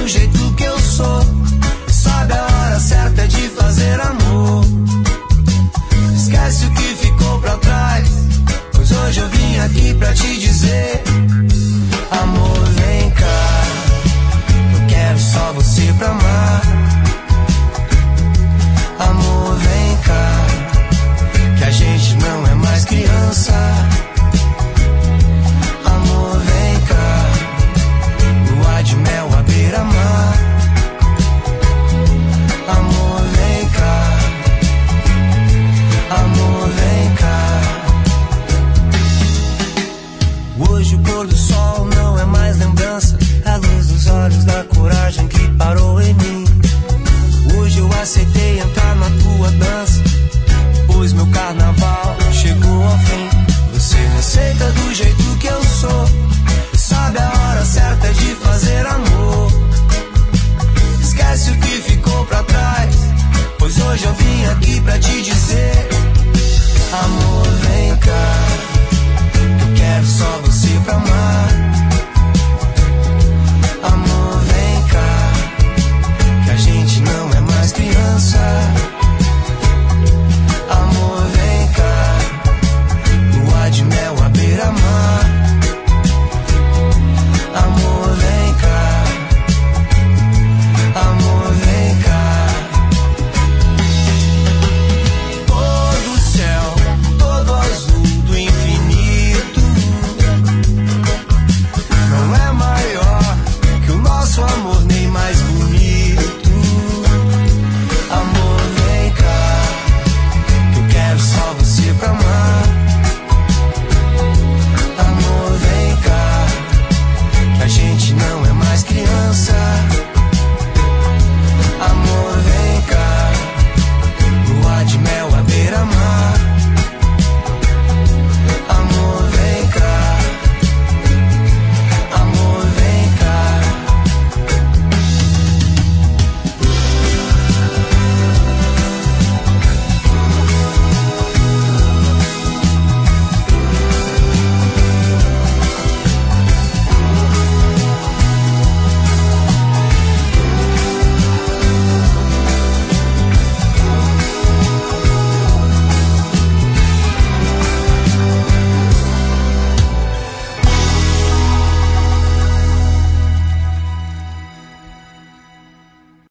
do jeito que eu sou. Sabe a hora certa de fazer amor. Esquece o que ficou pra trás, pois hoje eu vim aqui pra te dizer: amor, vem cá, eu quero só você pra amar. Amor, vem cá, que a gente não é mais criança. Amor, vem cá, lua de mel à beira-mar. Amor, vem cá, amor, vem cá. Hoje o pôr do sol não é mais lembrança, a luz dos olhos da coragem.